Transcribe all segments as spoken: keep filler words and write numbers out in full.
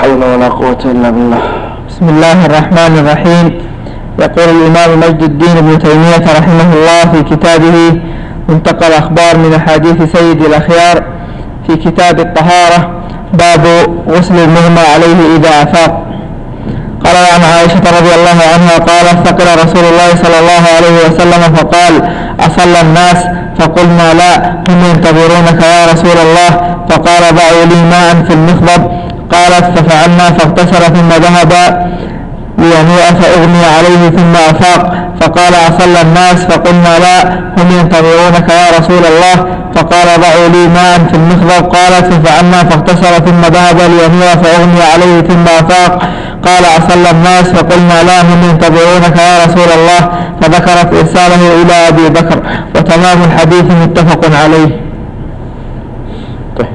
حول ولا قوة إلا بالله. بسم الله الرحمن الرحيم. يقول الإمام مجد الدين ابن تيمية رحمه الله في كتابه منتقى الأخبار من أحاديث سيد الأخيار في كتاب الطهارة باب غسل المغمى عليه إذا أفاق. قال عن عائشة رضي الله عنها قالت فقال رسول الله صلى الله عليه وسلم فقال أصلى الناس؟ فقلنا لا، هم ينتظرونك يا رسول الله. فقال ضعوا لي ماء في المخضب. قالت ففعلنا فاغتسل ثم ذهب ليميء فأغمي عليه ثم أفاق. فقال أصلى الناس؟ فقلنا لا، هم ينتظرونك يا رسول الله. فقال ضعوا لي ماء في المخضب. قالت ففعلنا فاغتسل ثم ذهب ليميء فأغمي عليه ثم أفاق. قال أصلى الناس؟ فقلنا لا، هم ينتظرونك يا رسول الله. فذكرت إرساله إلى أبي بكر. وتمام الحديث متفق عليه. طيب.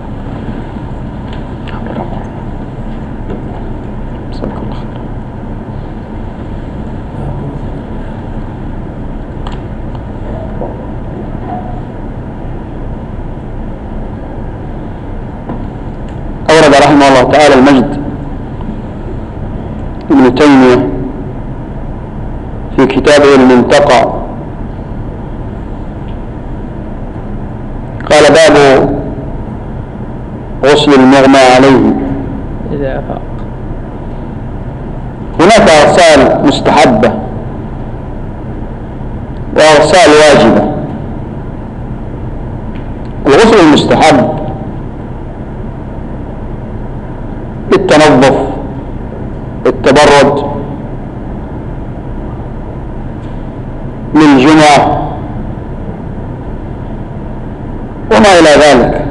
أورد رحمه الله تعالى المجد ابن تيمية في كتابه المنتقى قال باب غسل المغمى عليه إذا أفاق. هناك أغسال مستحبة وأغسال واجبة. الغسل المستحب التنظف، التبرد من جمعة وما إلى ذلك.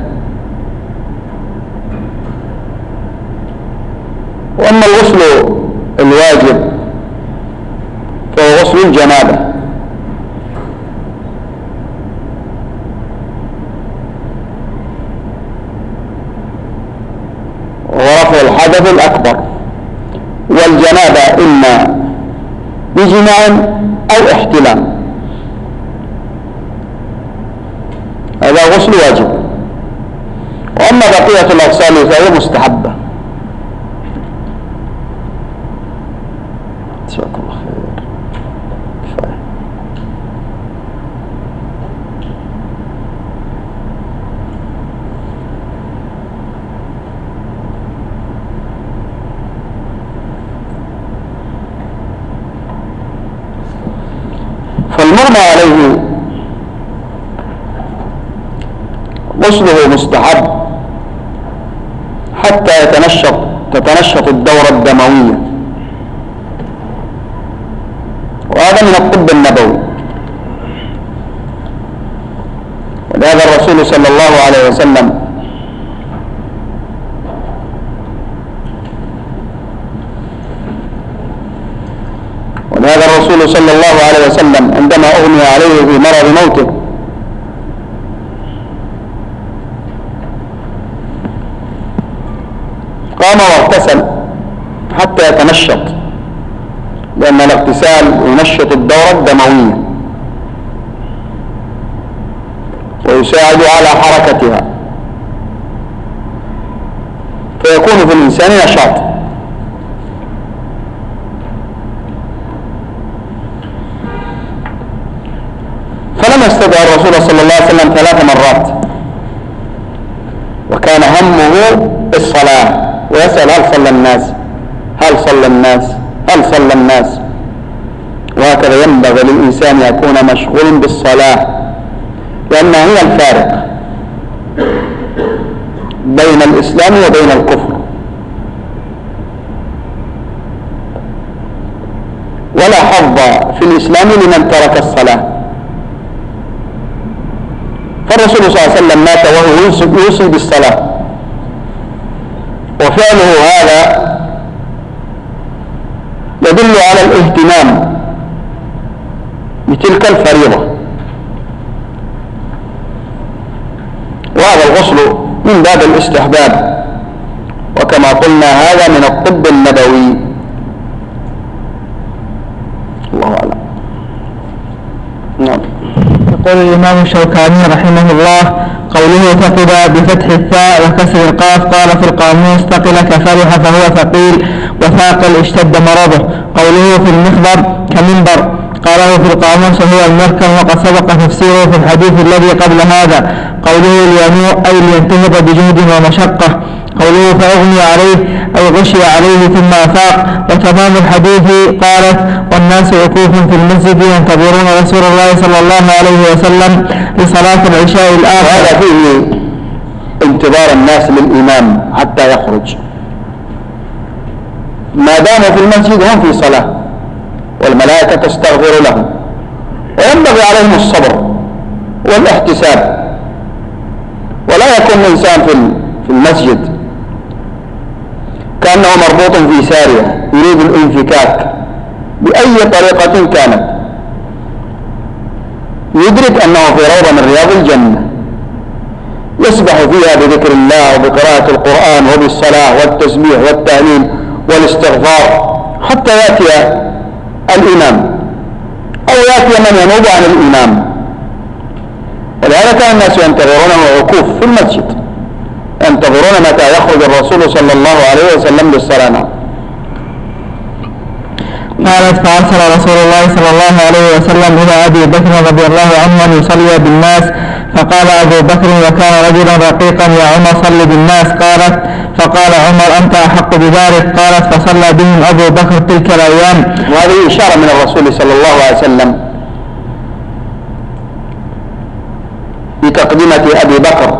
وأما الغسل الواجب فهو غسل الجنابة، ورفع الحدث الأكبر، والجنابة إما بجماع أو احتلام. هذا غسل واجب. وأما بقية الأغسال فهي مستحبة. جزاكم الله خير. كفاية. فالمغمى عليه غسله مستحب حتى يتنشط تتنشط الدورة الدموية، وهذا من الطب النبوي. ولهذا الرسول صلى الله عليه وسلم ولهذا الرسول صلى الله عليه وسلم عندما أغمي عليه في مرض موته قام واغتسل حتى يتنشط، لأن الاغتسال ينشط الدورة الدموية ويساعد على حركتها، فيكون في الإنسان نشاط. فلم يستدعي الرسول صلى الله عليه وسلم ثلاث مرات، وكان همه الصلاة ويسأل هل صلى الناس هل صلى الناس هل صلى الناس. وهكذا ينبغي للإنسان يكون مشغول بالصلاة، لأنها هي الفارق بين الإسلام وبين الكفر. ولا حظ في الإسلام لمن ترك الصلاة. فالرسول صلى الله عليه وسلم مات وهو يوصي بالصلاة، وفعله هذا يدل على الاهتمام بتلك الفريضة. وهذا الغسل من باب الاستحباب، وكما قلنا هذا من الطب النبوي. الله أعلم. نعم. يقول يقول الإمام الشوكاني رحمه الله: قوله ثقل بفتح الثاء وكسر القاف قال في القاموس: ثقل كفرح فهو ثقيل، وثاقل اشتد مرضه. قوله في المخبر كمنبر قاله في القاموس وهو المركب، وقد سبق تفسيره في الحديث الذي قبل هذا. قوله لينوء أي لينتهض بجهد ومشقة. قوله فأغمي عليه أي غشي عليه ثم أفاق. وتمام الحديث قالت: والناس وقوف في المسجد ينتظرون رسول الله صلى الله عليه وسلم لصلاة العشاء الآخر. هذا فيه انتظار الناس للإمام حتى يخرج، ما داموا في المسجد هم في صلاة والملائكة تستغفر لهم، وينبغي عليهم الصبر والاحتساب، ولا يكون الإنسان في المسجد كأنه مربوط في سارية يريد الانفكاك بأي طريقة كانت، يدرك أنه في روضة من رياض الجنة يسبح فيها بذكر الله وبقراءة القرآن وبالصلاة والتسبيح والتهليل والاستغفار حتى يأتي الإمام أو يأتي من ينوب عن الإمام. ولهذا كان الناس ينتظرونه وقوف في المسجد، ينتظرون متى يخرج الرسول صلى الله عليه وسلم للصلاة. قالت: فأرسل رسول الله صلى الله عليه وسلم إلى أبي بكر رضي الله عنه أن يصلي بالناس، فقال أبو بكر: وكان رجلا رقيقا يا عمر صل بالناس. قالت: فقال عمر: أنت أحق بذلك. قالت: فصلى بهم أبو بكر تلك الأيام. وهذه إشارة من الرسول صلى الله عليه وسلم بتقدمة أبي بكر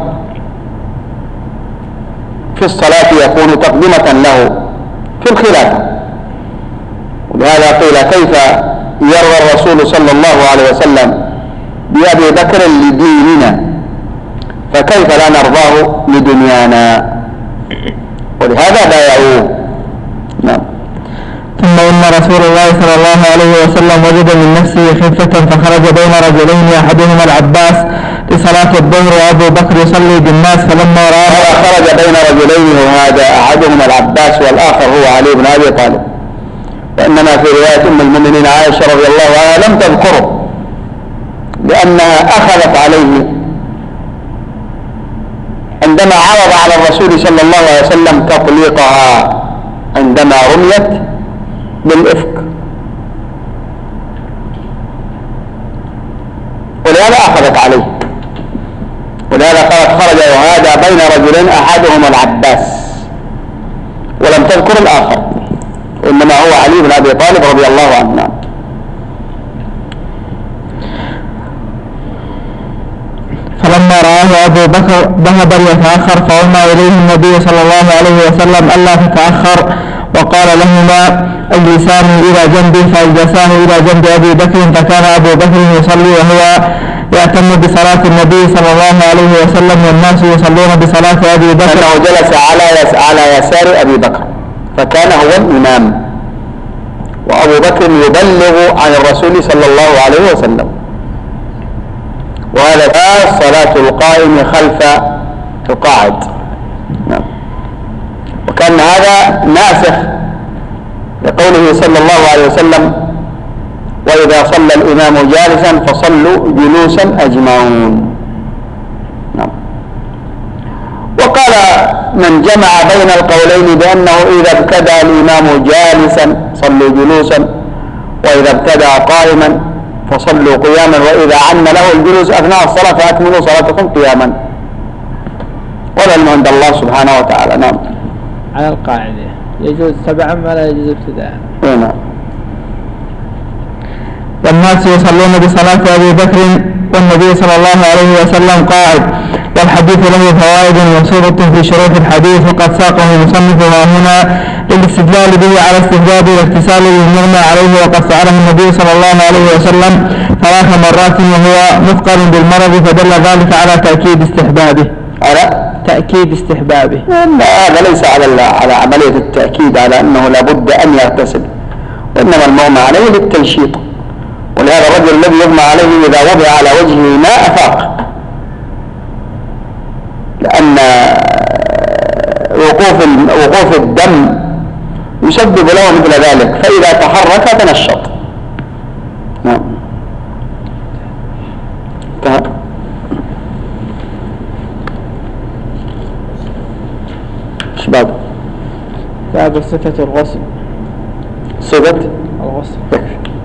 في الصلاة، يكون تقدمة له في الخلافة. ولهذا قيل: كيف يرضى الرسول صلى الله عليه وسلم بأبي بكر لديننا فكيف لا نرضاه لدنيانا؟ ولهذا بايعوه. نعم. ثم إن رسول الله صلى الله عليه وسلم وجد من نفسه خفة فخرج بين رجلين أحدهما العباس لصلاة الظهر وأبو بكر يصلي بالناس، فلما رأى خرج بين رجلين وهذا أحدهما العباس والآخر هو علي بن أبي طالب. وإنما في رواية أم المؤمنين عائشة رضي الله عنها لم تذكره لأنها أخذت عليه عندما عرض على الرسول صلى الله عليه وسلم تطليقها عندما رميت بالإفك، ولهذا أخذت عليه. ولهذا قالت: خرج وهذا بين رجلين أحدهما العباس، ولم تذكر الآخر، إنما هو علي بن أبي طالب رضي الله عنه. فلما رآه أبو بكر ذهب ليتأخر، فأمر إليه النبي صلى الله عليه وسلم ألا تتأخر، وقال لهما: اجلساني إلى جنبي، فاجلساه إلى جنب أبي بكر. فكان أبو بكر يصلي وهو يأتم بصلاة النبي صلى الله عليه وسلم، والناس يصلون بصلاة أبي بكر. أنه جلس على على يسار أبي بكر، فكان هو الإمام، وأبو بكر يبلغ عن الرسول صلى الله عليه وسلم. وهذا صلاة القائم خلف القاعد. نعم. وكان هذا ناسخ لقوله صلى الله عليه وسلم: وإذا صلى الإمام جالسا فصلوا جلوسا أجمعون. نعم. وقال من جمع بين القولين بأنه إذا ابتدأ الإمام جالسا صلوا جلوسا، وإذا ابتدأ قائما فصلوا قياما، وإذا عن له الجلوس أثناء الصلاة فأكملوا صلاتكم قياما. والعلم عند الله سبحانه وتعالى. نعم. على القاعدة يجوز تبعا ولا يجوز ابتداء. نعم. والناس يصلون بصلاة أبي بكر والنبي صلى الله عليه وسلم قاعد. والحديث له فوائد منصوبة في شروط الحديث، وقد ساقه مصنفها هنا للاستدلال به على استحباب الاغتسال للمغمى عليه، وقد فعله النبي صلى الله عليه وسلم ثلاث مرات وهو مثقل بالمرض، فدل ذلك على تأكيد استحبابه. على تأكيد استحبابه. لا، هذا ليس على على عملية التأكيد على أنه لابد أن يغتسل، وإنما المغمى عليه للتنشيط. ولهذا الرجل الذي يغمى عليه إذا وضع على وجهه ماء أفاق، لأن وقوف وقوف الدم يسبب له مثل ذلك، فإذا تحرك تنشط. نعم. كتاب صفة الغسل. صفة الغسل. يكفي.